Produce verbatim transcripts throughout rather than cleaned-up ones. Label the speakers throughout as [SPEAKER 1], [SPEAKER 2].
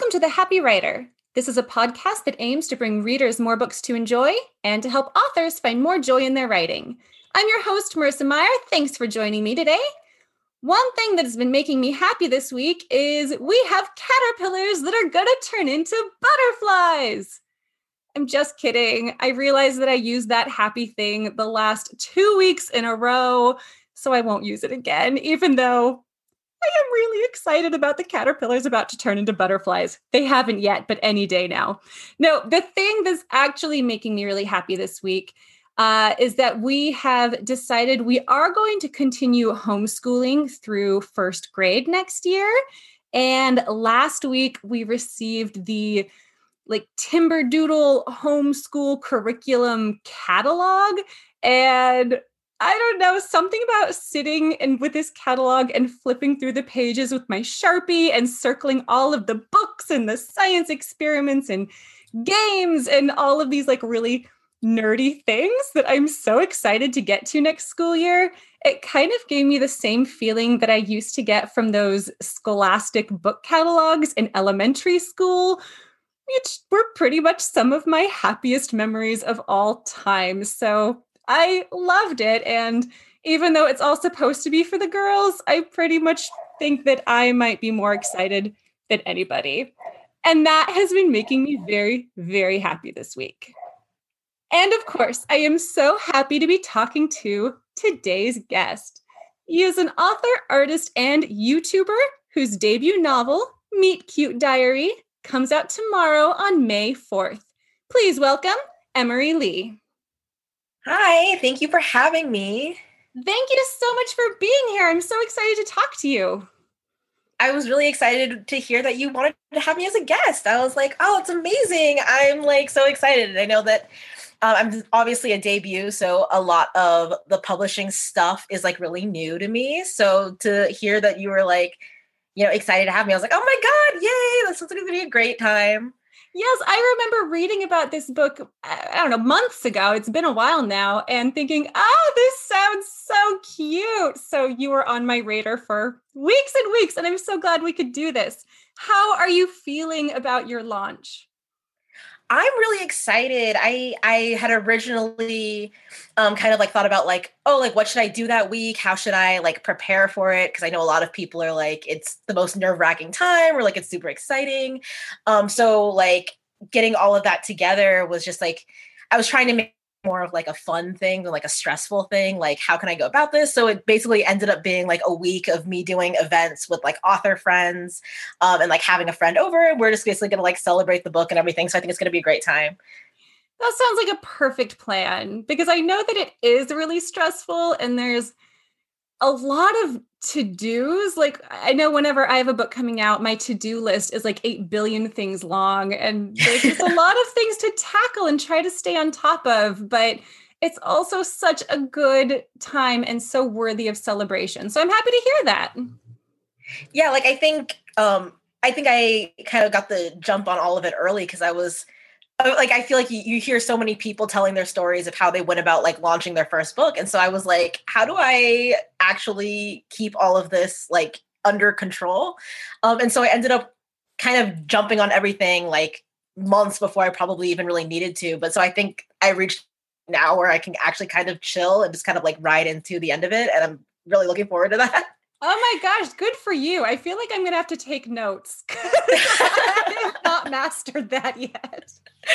[SPEAKER 1] Welcome to The Happy Writer. This is a podcast that aims to bring readers more books to enjoy and to help authors find more joy in their writing. I'm your host, Marissa Meyer. Thanks for joining me today. One thing that has been making me happy this week is we have caterpillars that are going to turn into butterflies. I'm just kidding. I realized that I used that happy thing the last two weeks in a row, so I won't use it again, even though I am really excited about the caterpillars about to turn into butterflies. They haven't yet, but any day now. No, the thing that's actually making me really happy this week uh, is that we have decided we are going to continue homeschooling through first grade next year. And last week we received the like Timberdoodle homeschool curriculum catalog. And I don't know, something about sitting and with this catalog and flipping through the pages with my Sharpie and circling all of the books and the science experiments and games and all of these like really nerdy things that I'm so excited to get to next school year. It kind of gave me the same feeling that I used to get from those scholastic book catalogs in elementary school, which were pretty much some of my happiest memories of all time. So I loved it. And even though it's all supposed to be for the girls, I pretty much think that I might be more excited than anybody. And that has been making me very, very happy this week. And of course, I am so happy to be talking to today's guest. He is an author, artist, and YouTuber whose debut novel, Meet Cute Diary, comes out tomorrow on May fourth. Please welcome Emery Lee.
[SPEAKER 2] Hi, thank you for having me.
[SPEAKER 1] Thank you so much for being here. I'm so excited to talk to you.
[SPEAKER 2] I was really excited to hear that you wanted to have me as a guest. I was like, oh, it's amazing. I'm like so excited. And I know that um, I'm obviously a debut, so a lot of the publishing stuff is like really new to me. So to hear that you were like, you know, excited to have me, I was like, oh my God, yay, this is going to be a great time.
[SPEAKER 1] Yes, I remember reading about this book, I don't know, months ago. It's been a while now, and thinking, oh, this sounds so cute. So you were on my radar for weeks and weeks, and I'm so glad we could do this. How are you feeling about your launch?
[SPEAKER 2] I'm really excited. I I had originally um, kind of like thought about like, oh, like what should I do that week? How should I like prepare for it? Because I know a lot of people are like, it's the most nerve-wracking time or like it's super exciting. Um, so like getting all of that together was just like, I was trying to make more of like a fun thing than like a stressful thing. Like, how can I go about this? So it basically ended up being like a week of me doing events with like author friends um, and like having a friend over. And we're just basically going to like celebrate the book and everything. So I think it's going to be a great time.
[SPEAKER 1] That sounds like a perfect plan because I know that it is really stressful and there's a lot of to-dos. Like I know whenever I have a book coming out, my to-do list is like eight billion things long. And there's just a lot of things to tackle and try to stay on top of. But it's also such a good time and so worthy of celebration. So I'm happy to hear that.
[SPEAKER 2] Yeah, like I think um, I think I kind of got the jump on all of it early because I was like, I feel like you, you hear so many people telling their stories of how they went about like launching their first book. And so I was like, how do I actually keep all of this like under control? Um, and so I ended up kind of jumping on everything like months before I probably even really needed to. But so I think I reached now where I can actually kind of chill and just kind of like ride into the end of it. And I'm really looking forward to that.
[SPEAKER 1] Oh my gosh, good for you. I feel like I'm going to have to take notes. I have not mastered that yet.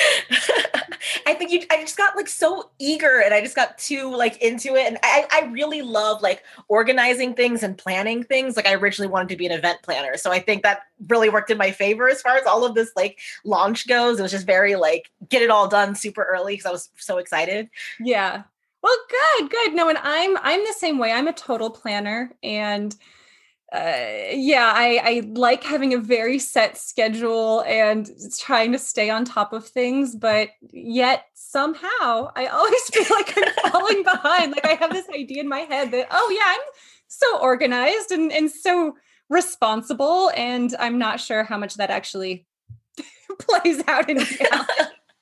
[SPEAKER 2] I think you, I just got like so eager and I just got too like into it. And I, I really love like organizing things and planning things. Like I originally wanted to be an event planner. So I think that really worked in my favor as far as all of this like launch goes. It was just very like get it all done super early because I was so excited.
[SPEAKER 1] Yeah. Well, good, good. No, and I'm I'm the same way. I'm a total planner, and uh, yeah, I, I like having a very set schedule and trying to stay on top of things. But yet somehow I always feel like I'm falling behind. Like I have this idea in my head that oh yeah, I'm so organized and and so responsible, and I'm not sure how much that actually plays out in reality.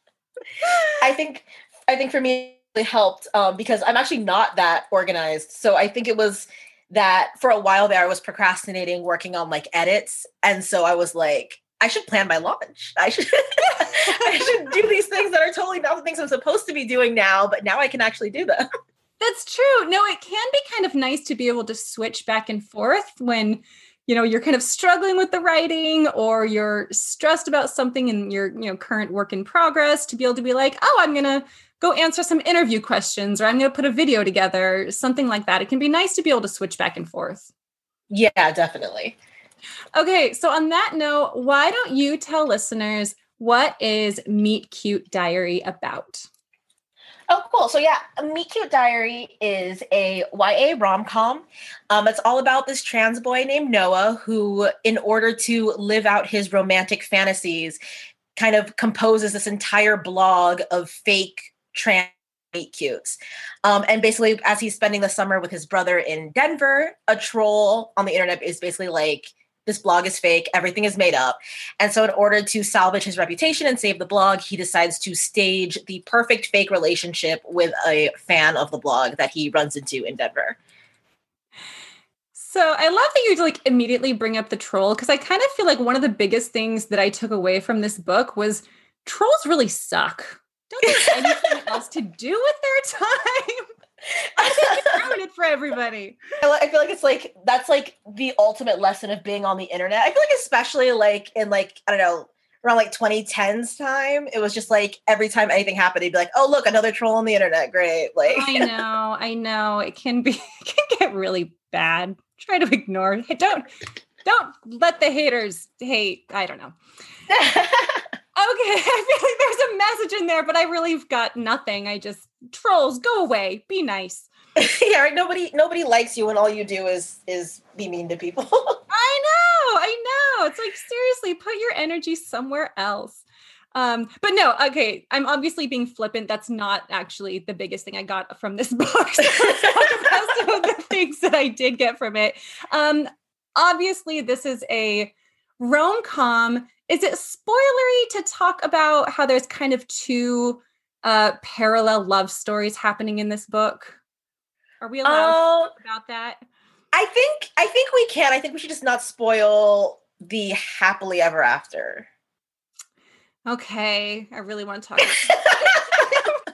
[SPEAKER 2] I think I think for me. Helped um, because I'm actually not that organized. So I think it was that for a while there, I was procrastinating working on like edits. And so I was like, I should plan my launch. I should I should do these things that are totally not the things I'm supposed to be doing now, but now I can actually do them.
[SPEAKER 1] That's true. No, it can be kind of nice to be able to switch back and forth when, you know, you're kind of struggling with the writing or you're stressed about something in your, you know, current work in progress, to be able to be like, oh, I'm going to go answer some interview questions, or I'm going to put a video together, something like that. It can be nice to be able to switch back and forth.
[SPEAKER 2] Yeah, definitely.
[SPEAKER 1] Okay, so on that note, why don't you tell listeners, what is Meet Cute Diary about?
[SPEAKER 2] Oh, cool. So yeah, Meet Cute Diary is a Y A rom-com. Um, it's all about this trans boy named Noah who, in order to live out his romantic fantasies, kind of composes this entire blog of fake trans meet cutes. Um, and basically, as he's spending the summer with his brother in Denver, a troll on the internet is basically like, this blog is fake, everything is made up. And so in order to salvage his reputation and save the blog, he decides to stage the perfect fake relationship with a fan of the blog that he runs into in Denver.
[SPEAKER 1] So I love that you like immediately bring up the troll, because I kind of feel like one of the biggest things that I took away from this book was trolls really suck. Don't they have anything else to do with their time? I think it's ruined it for everybody.
[SPEAKER 2] I feel like it's like, that's like the ultimate lesson of being on the internet. I feel like especially like in like, I don't know, around like twenty tens time, it was just like every time anything happened, he'd be like, oh, look, another troll on the internet. Great. Like,
[SPEAKER 1] I know, I know. It can be, it can get really bad. Try to ignore. Don't, don't let the haters hate. I don't know. Okay, I feel like there's a message in there, but I really have got nothing. I just, trolls, go away. Be nice.
[SPEAKER 2] Yeah, right. Nobody, nobody likes you when all you do is is be mean to people.
[SPEAKER 1] I know, I know. It's like, seriously, put your energy somewhere else. Um, but no, okay, I'm obviously being flippant. That's not actually the biggest thing I got from this book. So let's talk about some of the things that I did get from it. Um, obviously, this is a rom-com. Is it spoilery to talk about how there's kind of two uh, parallel love stories happening in this book? Are we allowed uh, to talk about that?
[SPEAKER 2] I think I think we can. I think we should just not spoil the happily ever after.
[SPEAKER 1] Okay, I really want to talk about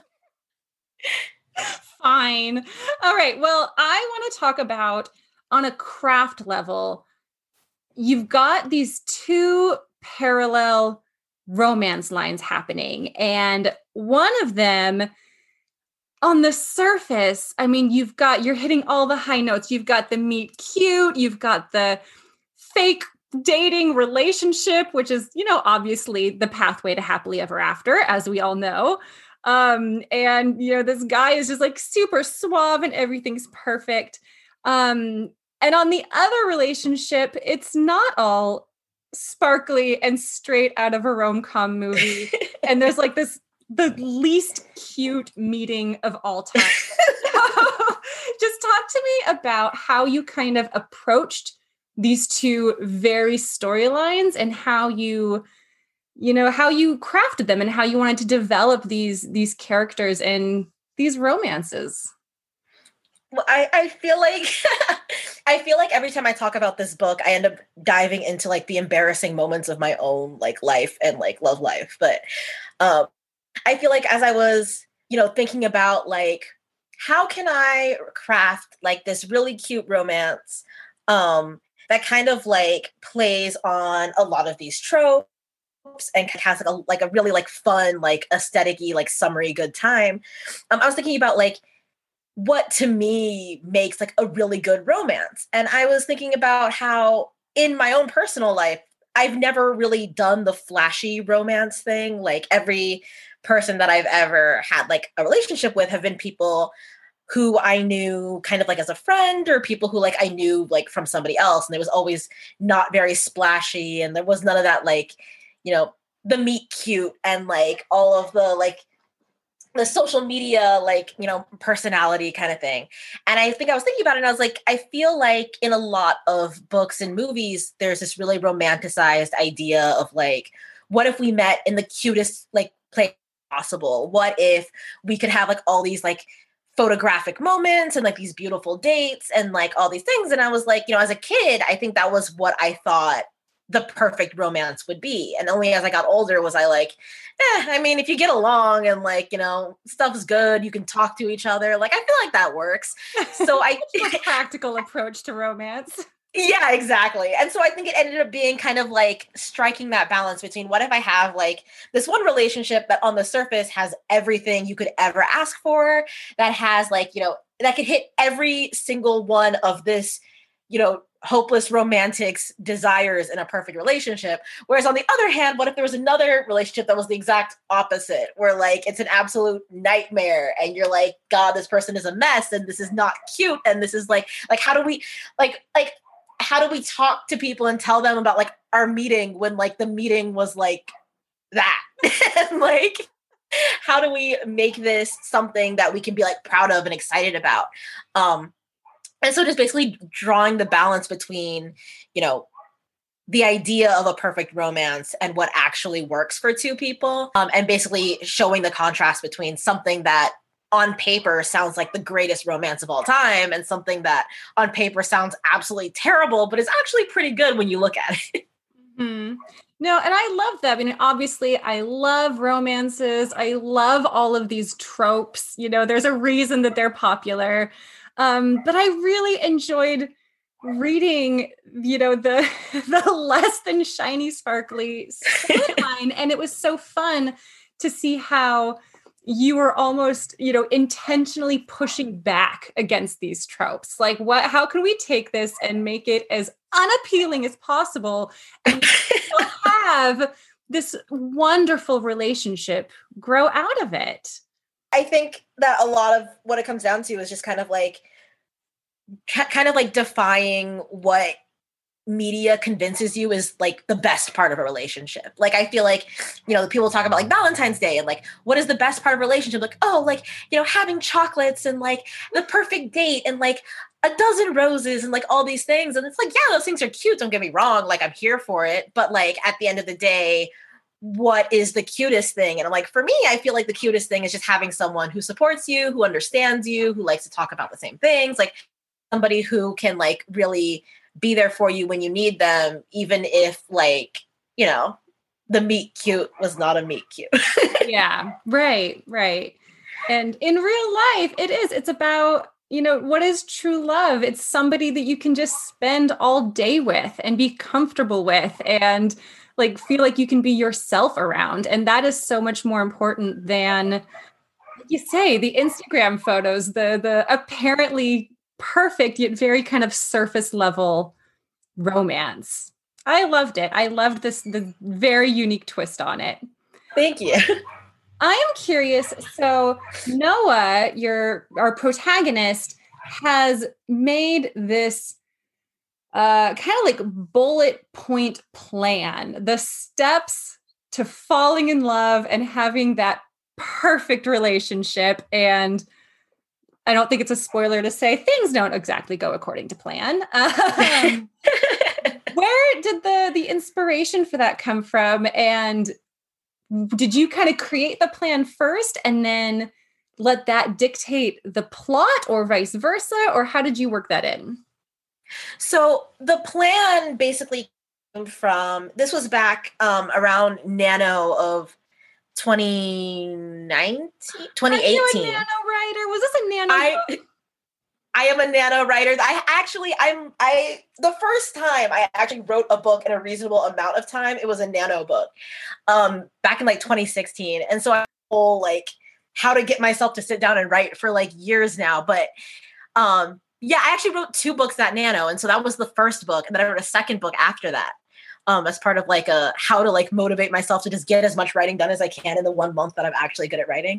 [SPEAKER 1] it. Fine. All right. Well, I want to talk about, on a craft level, you've got these two parallel romance lines happening. And one of them, on the surface, I mean, you've got, you're hitting all the high notes. You've got the meet cute, you've got the fake dating relationship, which is, you know, obviously the pathway to happily ever after, as we all know. Um, and, you know, this guy is just like super suave and everything's perfect. Um, and on the other relationship, it's not all sparkly and straight out of a rom-com movie. And there's like this, the least cute meeting of all time. Just talk to me about how you kind of approached these two very storylines and how you, you know, how you crafted them and how you wanted to develop these, these characters and these romances.
[SPEAKER 2] Well, I, I feel like I feel like every time I talk about this book, I end up diving into like the embarrassing moments of my own like life and like love life. But um, I feel like as I was, you know, thinking about like, how can I craft like this really cute romance um, that kind of like plays on a lot of these tropes and has like a, like a really like fun, like aesthetic-y, like summery good time. Um, I was thinking about like, what to me makes like a really good romance. And I was thinking about how in my own personal life, I've never really done the flashy romance thing. Like every person that I've ever had like a relationship with have been people who I knew kind of like as a friend or people who like I knew like from somebody else. And it was always not very splashy. And there was none of that like, you know, the meet cute and like all of the like the social media, like, you know, personality kind of thing. And I think I was thinking about it and I was like, I feel like in a lot of books and movies, there's this really romanticized idea of like, what if we met in the cutest like place possible? What if we could have like all these like photographic moments and like these beautiful dates and like all these things? And I was like, you know, as a kid, I think that was what I thought the perfect romance would be. And only as I got older was I like, eh, I mean, if you get along and like, you know, stuff's good, you can talk to each other. Like, I feel like that works. So I
[SPEAKER 1] a practical approach to romance.
[SPEAKER 2] Yeah, exactly. And so I think it ended up being kind of like striking that balance between what if I have like this one relationship that on the surface has everything you could ever ask for, that has like, you know, that could hit every single one of this, you know, hopeless romantic's desires in a perfect relationship. Whereas on the other hand, what if there was another relationship that was the exact opposite, where like it's an absolute nightmare and you're like, God, this person is a mess and this is not cute. And this is like, like, how do we like, like, how do we talk to people and tell them about like our meeting when like the meeting was like that? And like, how do we make this something that we can be like proud of and excited about? Um, and so just basically drawing the balance between, you know, the idea of a perfect romance and what actually works for two people. Um, and basically showing the contrast between something that on paper sounds like the greatest romance of all time and something that on paper sounds absolutely terrible, but is actually pretty good when you look at it.
[SPEAKER 1] Mm-hmm. No, and I love that. I mean, obviously, I love romances. I love all of these tropes. You know, there's a reason that they're popular. Um, but I really enjoyed reading, you know, the the less than shiny, sparkly storyline, and it was so fun to see how you were almost, you know, intentionally pushing back against these tropes. Like, what, how can we take this and make it as unappealing as possible and still have this wonderful relationship grow out of it?
[SPEAKER 2] I think that a lot of what it comes down to is just kind of like, kind of like defying what media convinces you is like the best part of a relationship. Like, I feel like, you know, people talk about like Valentine's Day and like, what is the best part of a relationship? Like, oh, like, you know, having chocolates and like the perfect date and like a dozen roses and like all these things. And it's like, yeah, those things are cute. Don't get me wrong. Like, I'm here for it. But like, at the end of the day, what is the cutest thing? And I'm like, for me, I feel like the cutest thing is just having someone who supports you, who understands you, who likes to talk about the same things, like somebody who can like really be there for you when you need them, even if like, you know, the meet cute was not a meet cute.
[SPEAKER 1] Yeah, right, right. And in real life, it is, it's about, you know, what is true love? It's somebody that you can just spend all day with and be comfortable with and like feel like you can be yourself around. And that is so much more important than, like you say, the Instagram photos, the the apparently perfect yet very kind of surface level romance. I loved it. I loved this, the very unique twist on it.
[SPEAKER 2] Thank you.
[SPEAKER 1] I am curious. So Noah, your our protagonist, has made this uh, kind of like bullet point plan, the steps to falling in love and having that perfect relationship. And I don't think it's a spoiler to say things don't exactly go according to plan. Um, where did the the inspiration for that come from? And did you kind of create the plan first and then let that dictate the plot, or vice versa? Or how did you work that in?
[SPEAKER 2] So the plan basically came from, this was back um, around Nano of twenty nineteen, twenty eighteen.
[SPEAKER 1] Are you a Nano writer? Was this a Nano?
[SPEAKER 2] I, I am a Nano writer. I actually, I'm, I, the first time I actually wrote a book in a reasonable amount of time, it was a Nano book um, back in like twenty sixteen. And so I whole like how to get myself to sit down and write for like years now. But um, yeah, I actually wrote two books at Nano. And so that was the first book. And then I wrote a second book after that. Um, as part of like a how to like motivate myself to just get as much writing done as I can in the one month that I'm actually good at writing.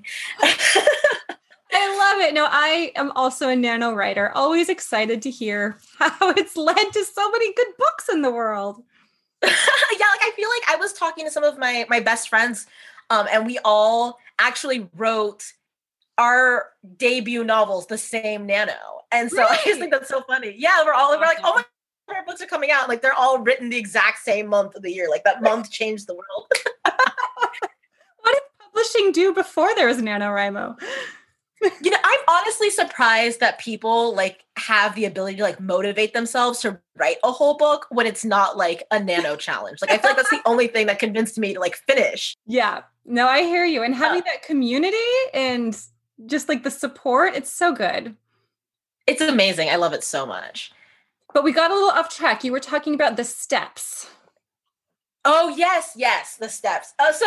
[SPEAKER 1] I love it. No, I am also a Nano writer. Always excited to hear how it's led to so many good books in the world.
[SPEAKER 2] Yeah, like I feel like I was talking to some of my my best friends, um, and we all actually wrote our debut novels the same Nano. And so really? I just think that's so funny. Yeah, we're all we're like, oh my God, our books are coming out. Like they're all written the exact same month of the year. Like that month changed the world.
[SPEAKER 1] What did publishing do before there was NaNoWriMo?
[SPEAKER 2] You know, I'm honestly surprised that people like have the ability to like motivate themselves to write a whole book when it's not like a nano challenge. Like I feel like that's the only thing that convinced me to like finish.
[SPEAKER 1] Yeah, no, I hear you. And having uh, that community and just like the support, it's so good.
[SPEAKER 2] It's amazing. I love it so much.
[SPEAKER 1] But we got a little off track. You were talking about the steps.
[SPEAKER 2] Oh, yes, yes, the steps. Uh, so,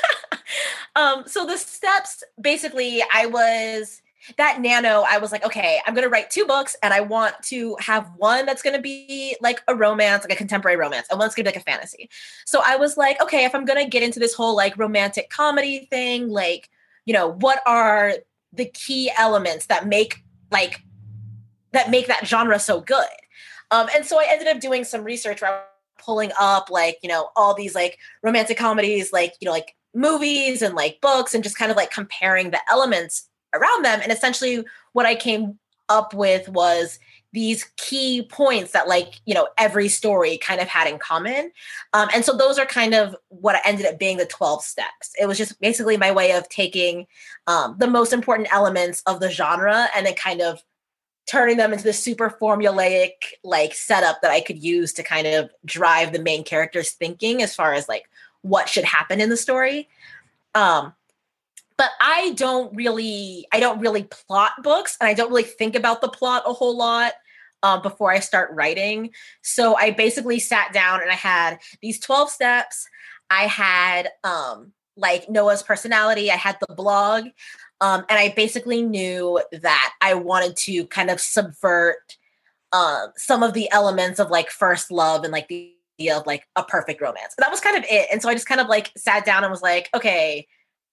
[SPEAKER 2] um, so the steps, basically, I was, that nano, I was like, okay, I'm going to write two books, and I want to have one that's going to be like a romance, like a contemporary romance, and one's going to be like a fantasy. So I was like, okay, if I'm going to get into this whole like romantic comedy thing, like, you know, what are the key elements that make like, that make that genre so good? Um, and so I ended up doing some research where I pulling up like, you know, all these like romantic comedies, like, you know, like movies and like books, and just kind of like comparing the elements around them. And essentially what I came up with was these key points that like, you know, every story kind of had in common. Um, and so those are kind of what ended up being the twelve steps. It was just basically my way of taking um, the most important elements of the genre and then kind of turning them into this super formulaic like setup that I could use to kind of drive the main character's thinking as far as like what should happen in the story. Um, but I don't really, I don't really plot books, and I don't really think about the plot a whole lot um, before I start writing. So I basically sat down and I had these twelve steps. I had um, like Noah's personality. I had the blog. Um, and I basically knew that I wanted to kind of subvert um, some of the elements of like first love and like the idea of like a perfect romance. That was kind of it. And so I just kind of like sat down and was like, okay,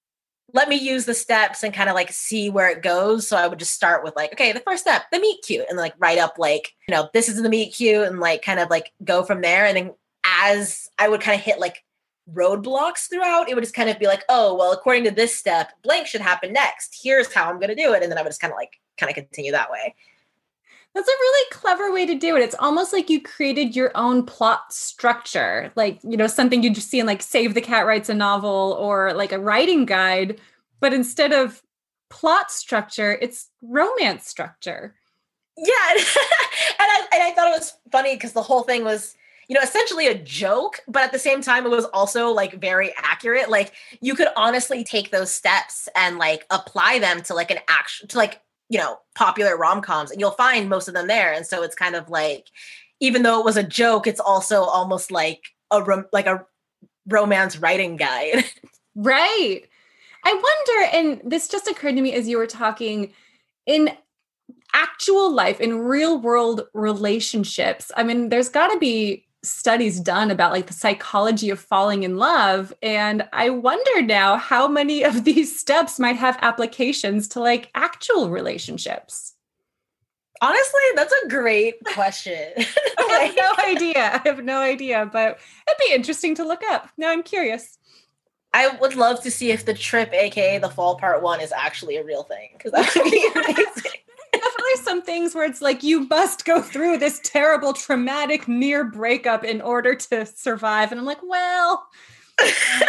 [SPEAKER 2] let me use the steps and kind of like see where it goes. So I would just start with like, okay, the first step, the meet cute, and like write up like, you know, this is the meet cute, and like kind of like go from there. And then as I would kind of hit like roadblocks throughout, it would just kind of be like, oh, well, according to this step, blank should happen next. Here's how I'm going to do it. And then I would just kind of like, kind of continue that way.
[SPEAKER 1] That's a really clever way to do it. It's almost like you created your own plot structure, like, you know, something you just see in like Save the Cat Writes a Novel or like a writing guide, but instead of plot structure, it's romance structure.
[SPEAKER 2] Yeah. and, I, and I thought it was funny because the whole thing was, you know, essentially a joke, but at the same time, it was also like very accurate. Like you could honestly take those steps and like apply them to like an action, to like, you know, popular rom-coms, and you'll find most of them there. And so it's kind of like, even though it was a joke, it's also almost like a, rom- like a romance writing guide.
[SPEAKER 1] Right. I wonder, and this just occurred to me as you were talking, in actual life, in real world relationships, I mean, there's got to be studies done about like the psychology of falling in love. And I wonder now how many of these steps might have applications to like actual relationships.
[SPEAKER 2] Honestly, that's a great question.
[SPEAKER 1] I have no idea. I have no idea, but it'd be interesting to look up. Now I'm curious.
[SPEAKER 2] I would love to see if the trip, A K A the fall part one, is actually a real thing, because that would be amazing.
[SPEAKER 1] Definitely some things where it's like you must go through this terrible, traumatic, near breakup in order to survive. And I'm like, well, my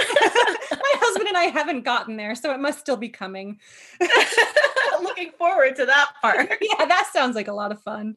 [SPEAKER 1] husband and I haven't gotten there, so it must still be coming.
[SPEAKER 2] I'm looking forward to that part.
[SPEAKER 1] Yeah, that sounds like a lot of fun.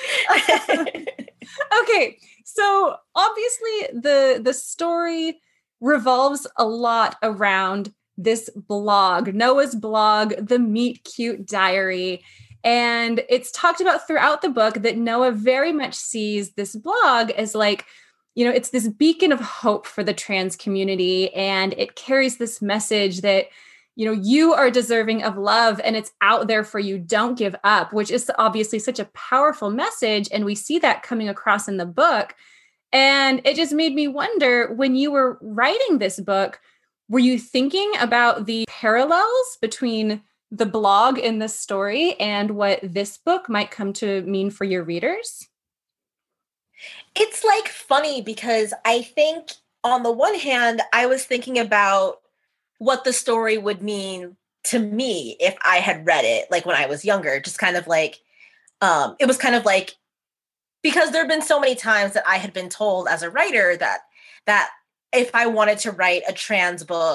[SPEAKER 1] Okay, so obviously the the story revolves a lot around this blog, Noah's blog, the Meet Cute Diary. And it's talked about throughout the book that Noah very much sees this blog as like, you know, it's this beacon of hope for the trans community. And it carries this message that, you know, you are deserving of love and it's out there for you. Don't give up, which is obviously such a powerful message. And we see that coming across in the book. And it just made me wonder, when you were writing this book, were you thinking about the parallels between the blog in this story and what this book might come to mean for your readers?
[SPEAKER 2] It's like funny because I think on the one hand, I was thinking about what the story would mean to me if I had read it, like when I was younger, just kind of like, um, it was kind of like, because there have been so many times that I had been told as a writer that, that if I wanted to write a trans book,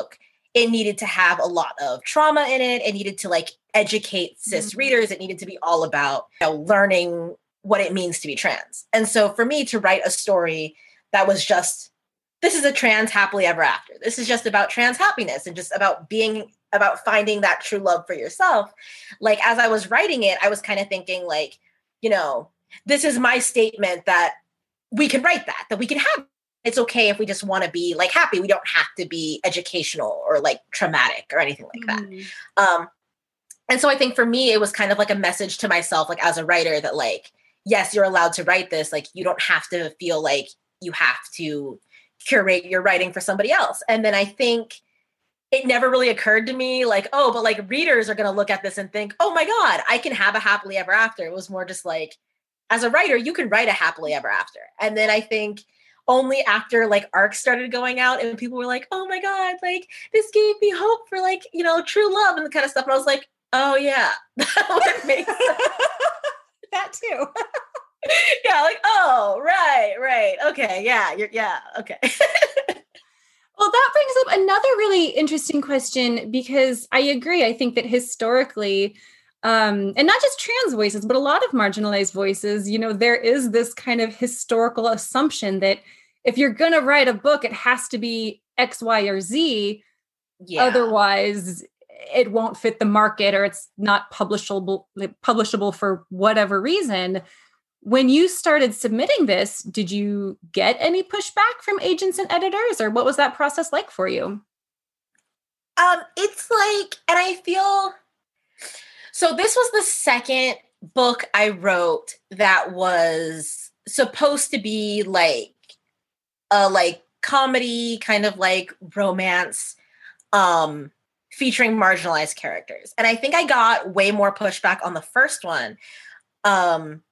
[SPEAKER 2] it needed to have a lot of trauma in it. It needed to like educate cis
[SPEAKER 1] Mm-hmm.
[SPEAKER 2] readers. It needed to be all about, you know, learning what it means to be trans. And so for me to write a story that was just, this is a trans happily ever after. This is just about trans happiness and just about being, about finding that true love for yourself. Like, as I was writing it, I was kind of thinking like, you know, this is my statement that we can write that, that we can have. It's okay if we just want to be like happy. We don't have to be educational or like traumatic or anything like
[SPEAKER 1] Mm-hmm.
[SPEAKER 2] that. Um, and so I think for me, it was kind of like a message to myself, like as a writer, that like, yes, you're allowed to write this. Like, you don't have to feel like you have to curate your writing for somebody else. And then I think it never really occurred to me like, oh, but like readers are going to look at this and think, oh my God, I can have a happily ever after. It was more just like, as a writer, you can write a happily ever after. And then I think only after like ARC started going out and people were like, oh my God, like this gave me hope for like, you know, true love and the kind of stuff. And I was like, oh yeah, that would make sense.
[SPEAKER 1] That too.
[SPEAKER 2] Yeah, like, oh, right, right. Okay, yeah, you're, yeah, okay.
[SPEAKER 1] Well, that brings up another really interesting question, because I agree. I think that historically, um, and not just trans voices, but a lot of marginalized voices, you know, there is this kind of historical assumption that if you're going to write a book, it has to be X, Y, or Z.
[SPEAKER 2] Yeah.
[SPEAKER 1] Otherwise, it won't fit the market, or it's not publishable, publishable for whatever reason. When you started submitting this, did you get any pushback from agents and editors, or what was that process like for you?
[SPEAKER 2] Um, it's like, and I feel, so this was the second book I wrote that was supposed to be like a like comedy, kind of like romance, um, featuring marginalized characters. And I think I got way more pushback on the first one. Um,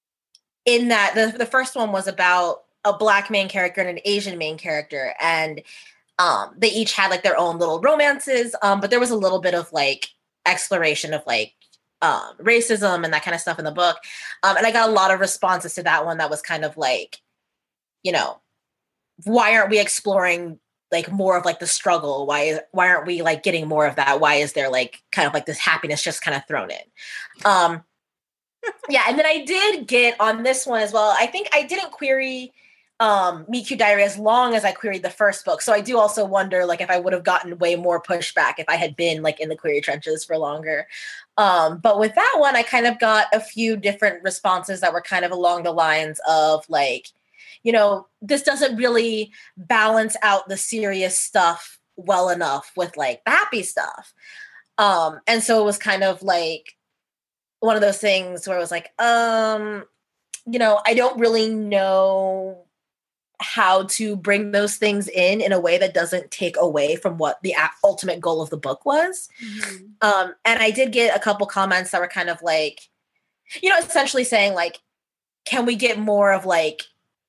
[SPEAKER 2] in that the, the first one was about a Black main character and an Asian main character. And um, they each had like their own little romances. Um, but there was a little bit of like exploration of like um, racism and that kind of stuff in the book. Um, and I got a lot of responses to that one that was kind of like, you know, why aren't we exploring like more of like the struggle? Why is, why aren't we like getting more of that? Why is there like kind of like this happiness just kind of thrown in? Um, yeah, and then I did get on this one as well. I think I didn't query um, Meet Cute Diary as long as I queried the first book. So I do also wonder like if I would have gotten way more pushback if I had been like in the query trenches for longer. Um, but with that one, I kind of got a few different responses that were kind of along the lines of like, you know, this doesn't really balance out the serious stuff well enough with like the happy stuff. Um, and so it was kind of like one of those things where it was like, um, you know, I don't really know how to bring those things in in a way that doesn't take away from what the ultimate goal of the book was. Mm-hmm. Um, and I did get a couple comments that were kind of like, you know, essentially saying like, can we get more of like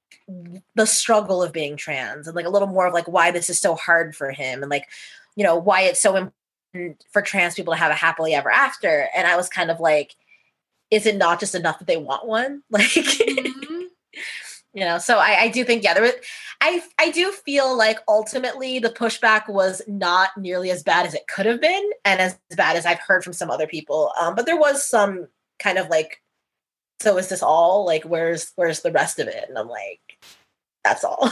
[SPEAKER 2] the struggle of being trans and like a little more of like why this is so hard for him and like, you know, why it's so important for trans people to have a happily ever after. And I was kind of like, is it not just enough that they want one? Like, mm-hmm. You know, so I, I do think, yeah, there was, I, I do feel like ultimately the pushback was not nearly as bad as it could have been and as bad as I've heard from some other people. Um, but there was some kind of like, so is this all? Like, where's, where's the rest of it? And I'm like, that's all.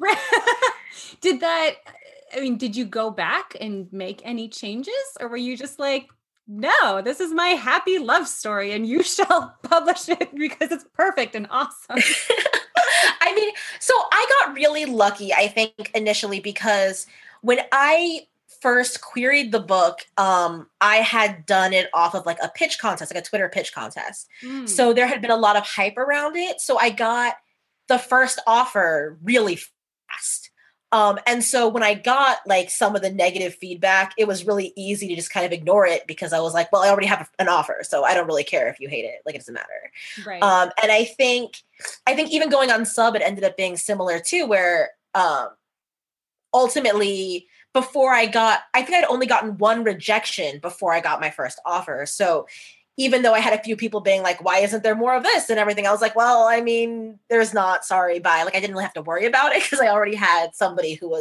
[SPEAKER 1] Did that, I mean, did you go back and make any changes, or were you just like, no, this is my happy love story and you shall publish it because it's perfect and awesome?
[SPEAKER 2] I mean, so I got really lucky, I think, initially, because when I first queried the book, um, I had done it off of like a pitch contest, like a Twitter pitch contest. Mm. So there had been a lot of hype around it. So I got the first offer really fast. Um, and so when I got like some of the negative feedback, it was really easy to just kind of ignore it because I was like, well, I already have an offer, so I don't really care if you hate it. Like, it doesn't matter.
[SPEAKER 1] Right.
[SPEAKER 2] Um, and I think, I think even going on sub, it ended up being similar too, where um, ultimately before I got, I think I'd only gotten one rejection before I got my first offer. So even though I had a few people being like, why isn't there more of this and everything? I was like, well, I mean, there's not, sorry, bye. Like, I didn't really have to worry about it because I already had somebody who was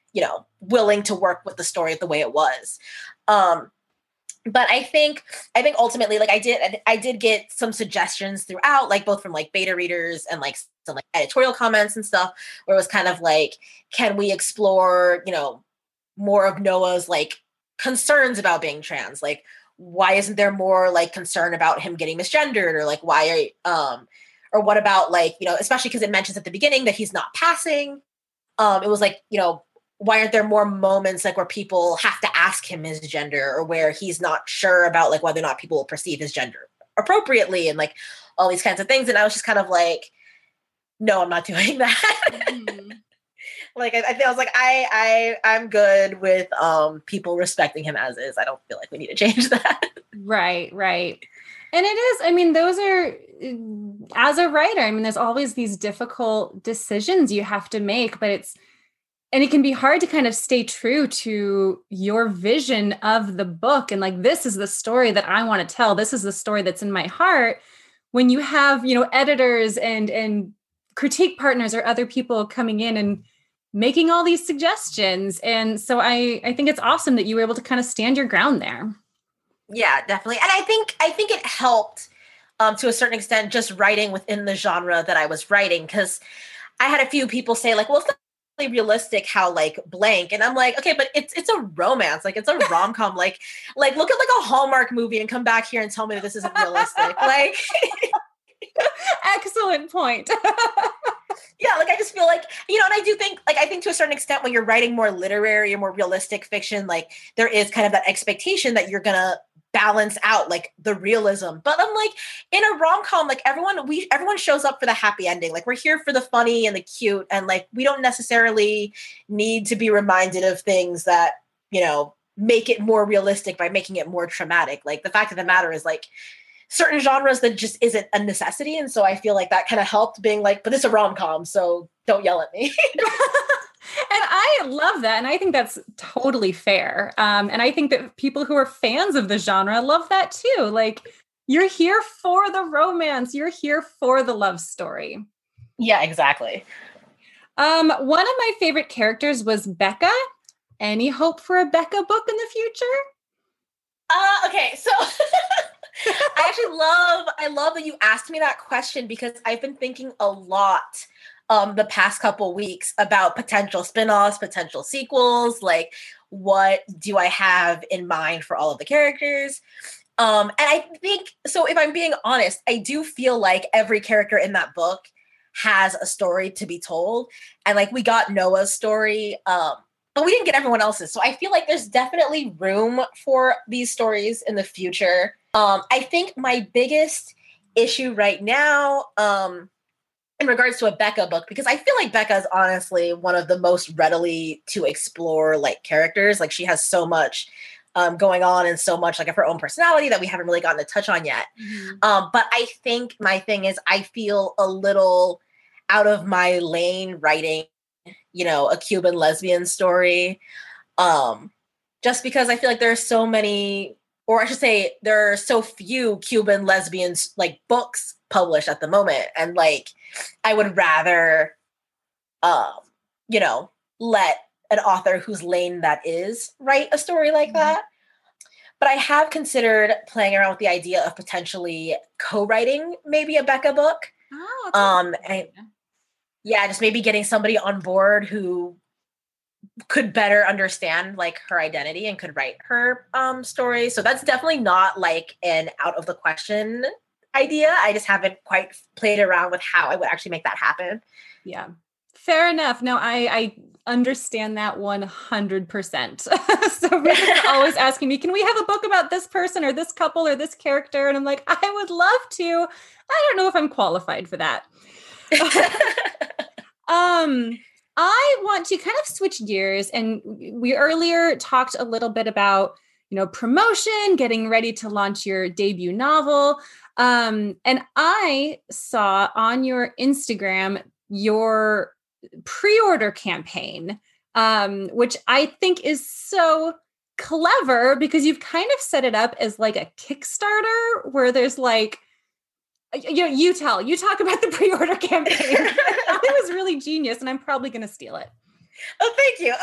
[SPEAKER 2] you know, willing to work with the story the way it was. Um, but I think, I think ultimately, like I did, I did get some suggestions throughout, like both from like beta readers and like some like editorial comments and stuff, where it was kind of like, can we explore, you know, more of Noah's like concerns about being trans? Like, why isn't there more like concern about him getting misgendered, or like why are um or what about like, you know, especially because it mentions at the beginning that he's not passing. Um, it was like, you know, why aren't there more moments like where people have to ask him his gender, or where he's not sure about like whether or not people will perceive his gender appropriately, and like all these kinds of things. And I was just kind of like, no, I'm not doing that. Mm-hmm. Like, I, I think I was like, I, I, I'm good with um, people respecting him as is. I don't feel like we need to change that.
[SPEAKER 1] Right, right. And it is, I mean, those are, as a writer, I mean, there's always these difficult decisions you have to make, but it's, and it can be hard to kind of stay true to your vision of the book. And like, this is the story that I want to tell. This is the story that's in my heart. When you have, you know, editors and, and critique partners or other people coming in and making all these suggestions. And so I, I think it's awesome that you were able to kind of stand your ground there. Yeah, definitely.
[SPEAKER 2] And I think, I think it helped um, to a certain extent, just writing within the genre that I was writing. Cause I had a few people say like, well, it's not really realistic how like blank. And I'm like, okay, but it's, it's a romance. Like it's a rom-com, like, like look at like a Hallmark movie and come back here and tell me that this isn't realistic. Like,
[SPEAKER 1] excellent point.
[SPEAKER 2] Yeah, like I just feel like, you know, and I do think, like, I think to a certain extent when you're writing more literary or more realistic fiction, like there is kind of that expectation that you're gonna balance out like the realism. But I'm like, in a rom-com, like everyone, we everyone shows up for the happy ending. Like we're here for the funny and the cute, and like we don't necessarily need to be reminded of things that, you know, make it more realistic by making it more traumatic. Like the fact of the matter is like certain genres that just isn't a necessity. And so I feel like that kind of helped being like, but it's a rom-com, so don't yell at me.
[SPEAKER 1] And I love that. And I think that's totally fair. Um, and I think that people who are fans of the genre love that too. Like you're here for the romance. You're here for the love story.
[SPEAKER 2] Yeah, exactly.
[SPEAKER 1] Um, one of my favorite characters was Becca. Any hope for a Becca book in the future?
[SPEAKER 2] Uh, okay, so I actually love, I love that you asked me that question, because I've been thinking a lot um, the past couple weeks about potential spinoffs, potential sequels, like what do I have in mind for all of the characters? Um, and I think, so if I'm being honest, I do feel like every character in that book has a story to be told. And like we got Noah's story, um, but we didn't get everyone else's. So I feel like there's definitely room for these stories in the future. Um, I think my biggest issue right now, um, in regards to a Becca book, because I feel like Becca is honestly one of the most readily to explore like characters. Like she has so much um, going on and so much like of her own personality that we haven't really gotten to touch on yet. Mm-hmm. Um, but I think my thing is I feel a little out of my lane writing, you know, a Cuban lesbian story. Um, just because I feel like there are so many, or I should say there are so few Cuban lesbians like books published at the moment. And like, I would rather, um, you know, let an author whose lane that is write a story like mm-hmm. that. But I have considered playing around with the idea of potentially co-writing maybe a Becca book. Oh, um, and yeah, just maybe getting somebody on board who could better understand like her identity and could write her um, story. So that's definitely not like an out of the question idea. I just haven't quite played around with how I would actually make that happen.
[SPEAKER 1] Yeah, fair enough. No, I, I understand that one hundred percent. So Rita's always asking me, can we have a book about this person or this couple or this character? And I'm like, I would love to. I don't know if I'm qualified for that. um, I want to kind of switch gears. And we earlier talked a little bit about, you know, promotion, getting ready to launch your debut novel. Um, and I saw on your Instagram your pre-order campaign, um, which I think is so clever because you've kind of set it up as like a Kickstarter where there's like, you know, you tell, you talk about the pre-order campaign. It was really genius and I'm probably going to steal it.
[SPEAKER 2] Oh, thank you.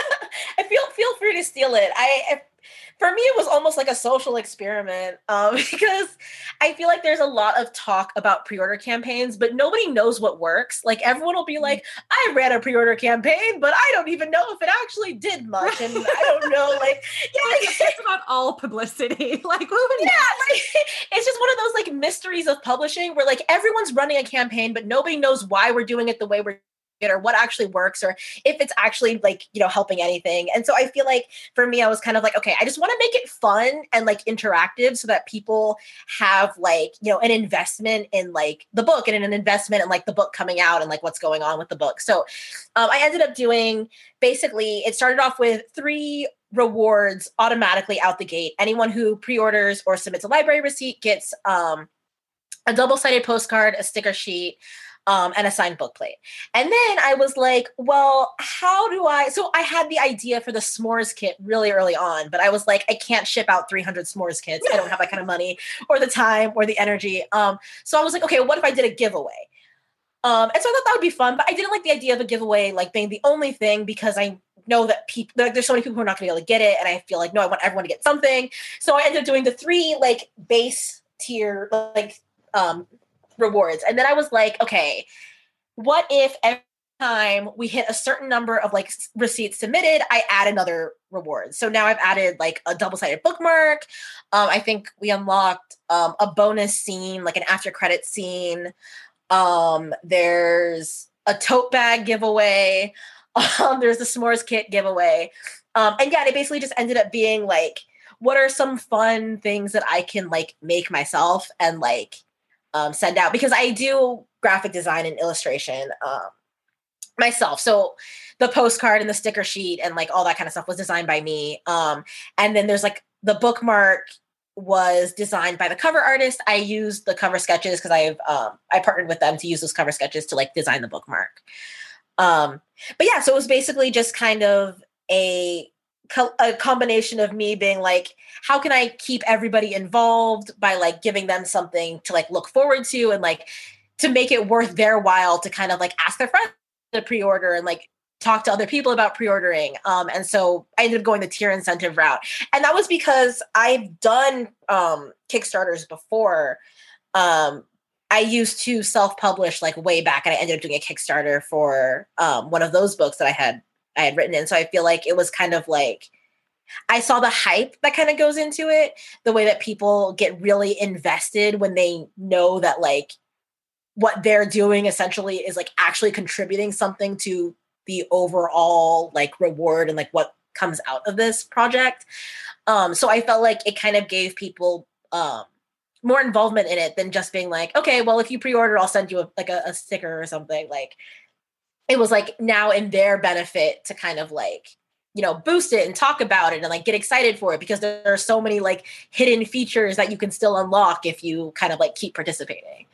[SPEAKER 2] I feel feel free to steal it. I, I for me, it was almost like a social experiment um, because I feel like there's a lot of talk about pre-order campaigns, but nobody knows what works. Like everyone will be like, I ran a pre-order campaign, but I don't even know if it actually did much. And I don't know, like,
[SPEAKER 1] yeah, it's about all publicity. Like, who would
[SPEAKER 2] yeah, like, it's just one of those like mysteries of publishing where like everyone's running a campaign, but nobody knows why we're doing it the way we're it or what actually works or if it's actually like, you know, helping anything. And so I feel like for me, I was kind of like, okay, I just want to make it fun and like interactive so that people have like, you know, an investment in like the book and an investment in like the book coming out and like what's going on with the book. So um, I ended up doing basically, it started off with three rewards automatically out the gate. Anyone who pre-orders or submits a library receipt gets um, a double-sided postcard, a sticker sheet, Um, and a signed book plate. And then I was like, well, how do I, so I had the idea for the s'mores kit really early on, but I was like, I can't ship out three hundred s'mores kits. I don't have that kind of money or the time or the energy. Um, so I was like, okay, what if I did a giveaway? Um, and so I thought that would be fun, but I didn't like the idea of a giveaway, like being the only thing, because I know that people, like, there's so many people who are not gonna be able to get it. And I feel like, no, I want everyone to get something. So I ended up doing the three like base tier, like, um, rewards. And then I was like, okay, what if every time we hit a certain number of like receipts submitted, I add another reward? So now I've added like a double-sided bookmark. Um, I think we unlocked um, a bonus scene, like an after credit scene. Um, there's a tote bag giveaway. Um, there's the s'mores kit giveaway. Um, and yeah, it basically just ended up being like, what are some fun things that I can like make myself and like Um, send out, because I do graphic design and illustration um, myself. So the postcard and the sticker sheet and like all that kind of stuff was designed by me. Um, and then there's like the bookmark was designed by the cover artist. I used the cover sketches because I've um, I partnered with them to use those cover sketches to like design the bookmark. Um, but yeah, so it was basically just kind of a a combination of me being like, how can I keep everybody involved by like giving them something to like look forward to and like to make it worth their while to kind of like ask their friends to pre-order and like talk to other people about pre-ordering. Um, and so I ended up going the tier incentive route. And that was because I've done um, Kickstarters before. Um, I used to self-publish like way back, and I ended up doing a Kickstarter for um, one of those books that I had I had written in. So I feel like it was kind of like, I saw the hype that kind of goes into it, the way that people get really invested when they know that like what they're doing essentially is like actually contributing something to the overall like reward and like what comes out of this project. Um, so I felt like it kind of gave people um, more involvement in it than just being like, okay, well, if you pre-order, I'll send you a, like a, a sticker or something. Like, it was like now in their benefit to kind of like, you know, boost it and talk about it and like get excited for it, because there are so many like hidden features that you can still unlock if you kind of like keep participating.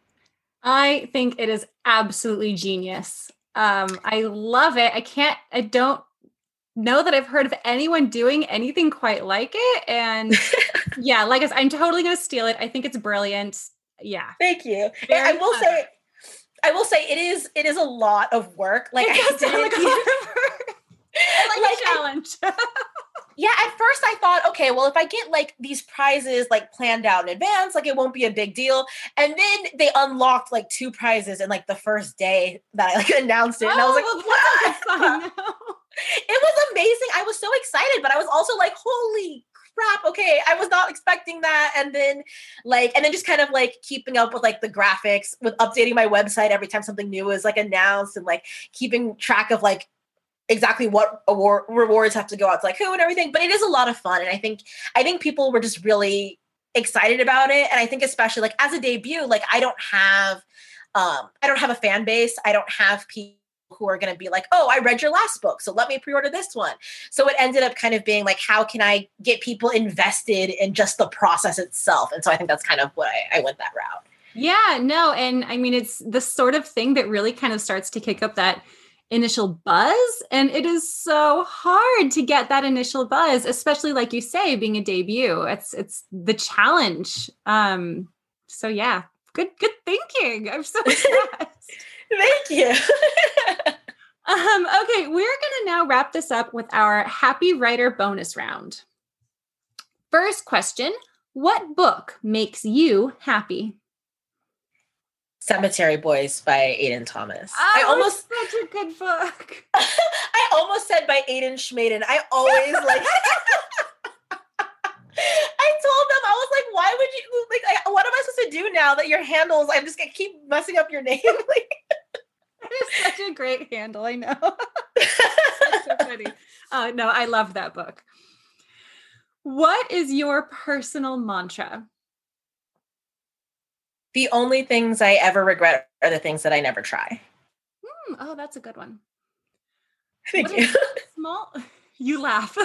[SPEAKER 1] I think it is absolutely genius. Um, I love it. I can't, I don't know that I've heard of anyone doing anything quite like it. And yeah, like I said, I'm totally going to steal it. I think it's brilliant. Yeah.
[SPEAKER 2] Thank you. I will clever. say, I will say it is it is a lot of work. Like,
[SPEAKER 1] it does
[SPEAKER 2] I
[SPEAKER 1] sound like a lot of work. I like, like a challenge.
[SPEAKER 2] I, yeah, at first I thought, okay, well, if I get like these prizes like planned out in advance, like it won't be a big deal. And then they unlocked like two prizes in like the first day that I like announced it. And oh, I was like,
[SPEAKER 1] well, that's
[SPEAKER 2] it was amazing. I was so excited, but I was also like, holy crap, okay, I was not expecting that. And then like, and then just kind of like keeping up with like the graphics, with updating my website every time something new is like announced, and like keeping track of like exactly what award rewards have to go out to like who and everything. But it is a lot of fun. And I think, I think people were just really excited about it. And I think especially like as a debut, like I don't have, um, I don't have a fan base. I don't have people who are going to be like, oh, I read your last book, so let me pre-order this one. So it ended up kind of being like, how can I get people invested in just the process itself? And so I think that's kind of what I, I went that route.
[SPEAKER 1] Yeah, no. And I mean, it's the sort of thing that really kind of starts to kick up that initial buzz. And it is so hard to get that initial buzz, especially like you say, being a debut. It's, it's the challenge. Um, so yeah, good, good thinking. I'm so impressed.
[SPEAKER 2] Thank you.
[SPEAKER 1] Um, okay, we're going to now wrap this up with our Happy Writer bonus round. First question, what book makes you happy?
[SPEAKER 2] Cemetery Boys by Aiden Thomas.
[SPEAKER 1] Oh,
[SPEAKER 2] I almost
[SPEAKER 1] such a good book.
[SPEAKER 2] I almost said by Aiden Schmaden. I always like I told them, I was like, why would you like I, what am I supposed to do now that your handles I'm just gonna keep messing up your name? Like
[SPEAKER 1] that is such a great handle, I know. That's so funny. Uh, no, I love that book. What is your personal mantra?
[SPEAKER 2] The only things I ever regret are the things that I never try.
[SPEAKER 1] Hmm, oh, that's a good one.
[SPEAKER 2] Thank
[SPEAKER 1] what
[SPEAKER 2] you.
[SPEAKER 1] Small, you laugh.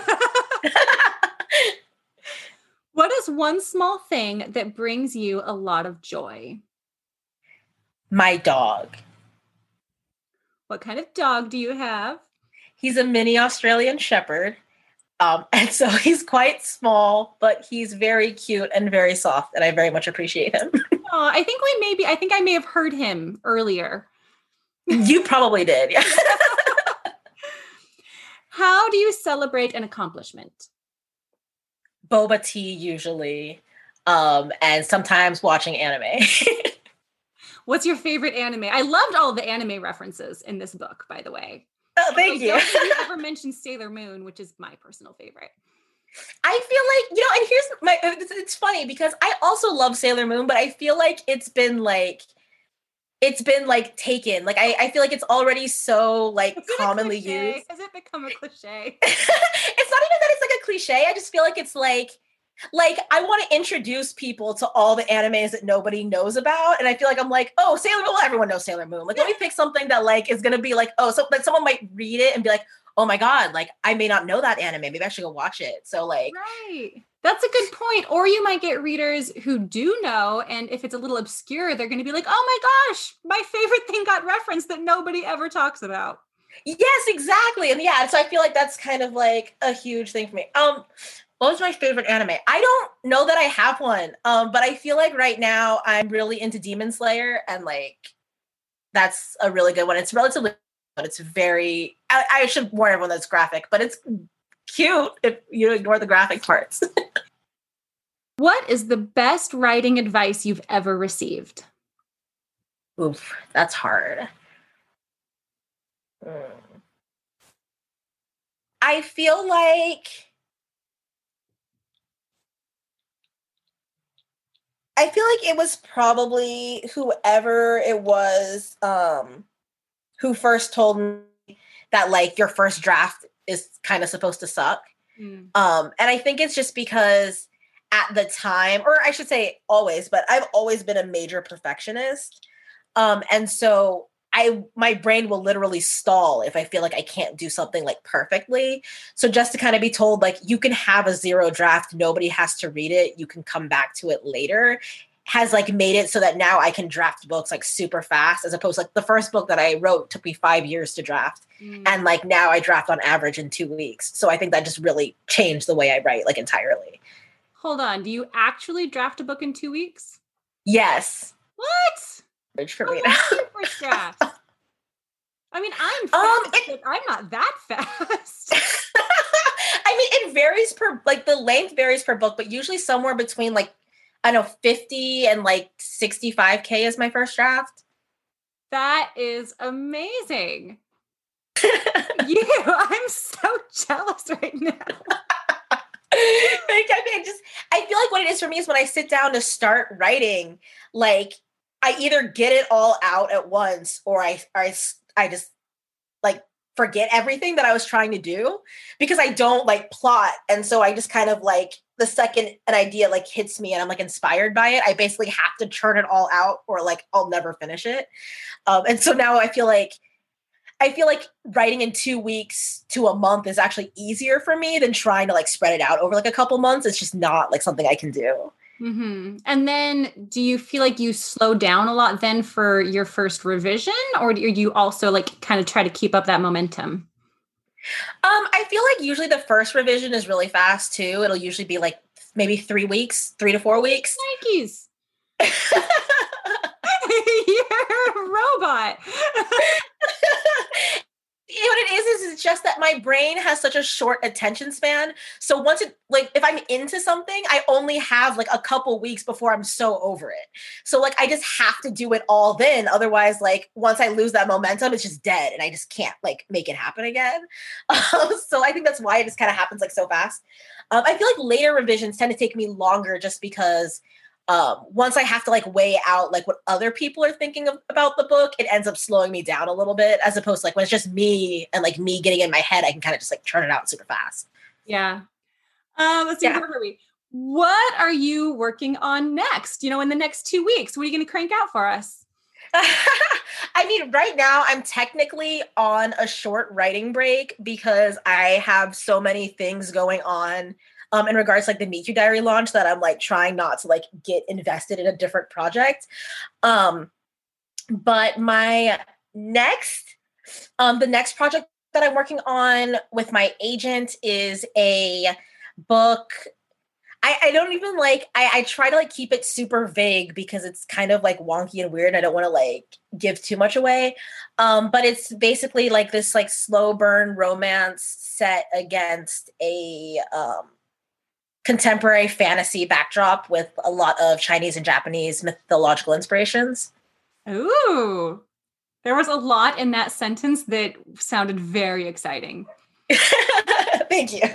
[SPEAKER 1] What is one small thing that brings you a lot of joy?
[SPEAKER 2] My dog.
[SPEAKER 1] What kind of dog do you have?
[SPEAKER 2] He's a mini Australian Shepherd. Um, and so he's quite small, but he's very cute and very soft, and I very much appreciate him.
[SPEAKER 1] Oh, I think we maybe, I think I may have heard him earlier.
[SPEAKER 2] You probably did. Yeah.
[SPEAKER 1] How do you celebrate an accomplishment?
[SPEAKER 2] Boba tea, usually, um, and sometimes watching anime.
[SPEAKER 1] What's your favorite anime? I loved all the anime references in this book, by the way.
[SPEAKER 2] Oh, thank
[SPEAKER 1] I
[SPEAKER 2] you.
[SPEAKER 1] don't think you ever mentioned Sailor Moon, which is my personal favorite.
[SPEAKER 2] I feel like, you know, and here's my, it's, it's funny because I also love Sailor Moon, but I feel like it's been like, it's been like taken. Like, I, I feel like it's already so like commonly used.
[SPEAKER 1] Has it become a cliche?
[SPEAKER 2] It's not even that it's like a cliche. I just feel like it's like, like I want to introduce people to all the animes that nobody knows about. And I feel like I'm like, oh, Sailor Moon, well, everyone knows Sailor Moon. Like, let me pick something that like is going to be like, oh, so that someone might read it and be like, oh my God, like I may not know that anime. Maybe I should go watch it. So like,
[SPEAKER 1] right. That's a good point. Or you might get readers who do know. And if it's a little obscure, they're going to be like, oh my gosh, my favorite thing got referenced that nobody ever talks about.
[SPEAKER 2] Yes, exactly. And yeah, so I feel like that's kind of like a huge thing for me. Um, what was my favorite anime? I don't know that I have one. Um, but I feel like right now I'm really into Demon Slayer, and like that's a really good one. It's relatively, but it's very. I, I should warn everyone that's graphic, but it's cute if you ignore the graphic parts.
[SPEAKER 1] What is the best writing advice you've ever received?
[SPEAKER 2] Oof, that's hard. Hmm. I feel like I feel like it was probably whoever it was um, who first told me that like your first draft is kind of supposed to suck. Mm. Um, and I think it's just because at the time, or I should say always, but I've always been a major perfectionist. Um, and so I, my brain will literally stall if I feel like I can't do something like perfectly. So just to kind of be told, like, you can have a zero draft, nobody has to read it, you can come back to it later, has like made it so that now I can draft books like super fast, as opposed to like the first book that I wrote took me five years to draft. Mm. And like now I draft on average in two weeks. So I think that just really changed the way I write, like entirely.
[SPEAKER 1] Hold on. Do you actually draft a book in two weeks?
[SPEAKER 2] Yes.
[SPEAKER 1] What?
[SPEAKER 2] For
[SPEAKER 1] How
[SPEAKER 2] me
[SPEAKER 1] long is your first draft? I mean, I'm fast, um, it, but I'm not that fast.
[SPEAKER 2] I mean, it varies per, like the length varies per book, but usually somewhere between like, I don't know, fifty and like sixty-five K is my first draft.
[SPEAKER 1] That is amazing. You, I'm so jealous right now.
[SPEAKER 2] Like, I mean, just, I feel like what it is for me is when I sit down to start writing, like, I either get it all out at once, or I, or I, I just like forget everything that I was trying to do because I don't like plot. And so I just kind of like, the second an idea like hits me and I'm like inspired by it, I basically have to churn it all out or like I'll never finish it. Um, and so now I feel like, I feel like writing in two weeks to a month is actually easier for me than trying to like spread it out over like a couple months. It's just not like something I can do.
[SPEAKER 1] Mm-hmm. And then do you feel like you slow down a lot then for your first revision, or do you also like kind of try to keep up that momentum?
[SPEAKER 2] Um, I feel like usually the first revision is really fast too. It'll usually be like maybe three weeks, three to four weeks.
[SPEAKER 1] Nikes. You're a robot.
[SPEAKER 2] my brain has such a short attention span. So once it, like, if I'm into something, I only have like a couple weeks before I'm so over it. So like, I just have to do it all then. Otherwise, like, once I lose that momentum, it's just dead and I just can't like make it happen again. Um, so I think that's why it just kind of happens like so fast. Um, I feel like later revisions tend to take me longer just because Um, once I have to like weigh out like what other people are thinking of, about the book, it ends up slowing me down a little bit, as opposed to like when it's just me and like me getting in my head, I can kind of just like turn it out super fast.
[SPEAKER 1] Yeah. Um, let's see.
[SPEAKER 2] Yeah.
[SPEAKER 1] Where were we? What are you working on next? You know, in the next two weeks, what are you going to crank out for us?
[SPEAKER 2] I mean, right now I'm technically on a short writing break because I have so many things going on um, in regards to like the Meet You Diary launch that I'm like trying not to like get invested in a different project. Um, but my next, um, the next project that I'm working on with my agent is a book. I, I don't even like, I, I try to like keep it super vague because it's kind of like wonky and weird. And I don't want to like give too much away. Um, but it's basically like this like slow burn romance set against a um, contemporary fantasy backdrop with a lot of Chinese and Japanese mythological inspirations.
[SPEAKER 1] Ooh, there was a lot in that sentence that sounded very exciting.
[SPEAKER 2] Thank you.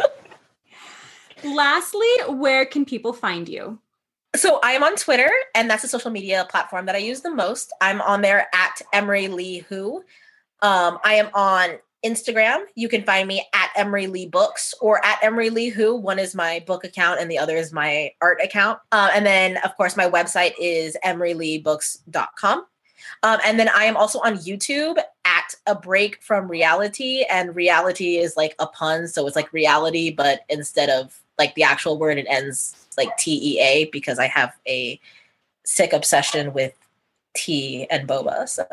[SPEAKER 1] Lastly, where can people find you?
[SPEAKER 2] So I'm on Twitter, and that's a social media platform that I use the most. I'm on there at Emery Lee Who. Um, I am on Instagram. You can find me at Emery Lee Books or at Emery Lee Who. One is my book account, and the other is my art account. Uh, and then, of course, my website is emery lee books dot com. Um, and then I am also on YouTube at A Break from Reality, and reality is like a pun, so it's like reality, but instead of like the actual word, it ends like T E A because I have a sick obsession with tea and boba. So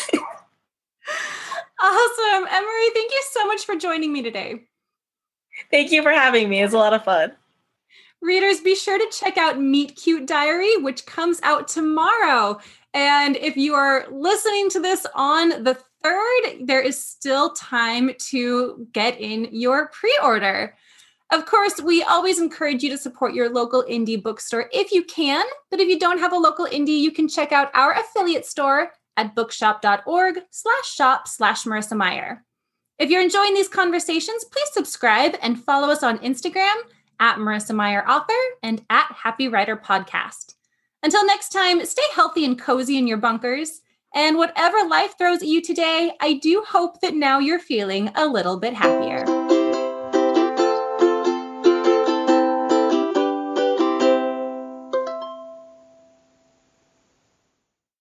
[SPEAKER 1] awesome. Emery, thank you so much for joining me today.
[SPEAKER 2] Thank you for having me. It's a lot of fun.
[SPEAKER 1] Readers, be sure to check out Meet Cute Diary, which comes out tomorrow. And if you are listening to this on the third, there is still time to get in your pre-order. Of course, we always encourage you to support your local indie bookstore if you can. But if you don't have a local indie, you can check out our affiliate store at bookshop.org slash shop slash Marissa Meyer. If you're enjoying these conversations, please subscribe and follow us on Instagram at Marissa Meyer Author and at Happy Writer Podcast. Until next time, stay healthy and cozy in your bunkers. And whatever life throws at you today, I do hope that now you're feeling a little bit happier.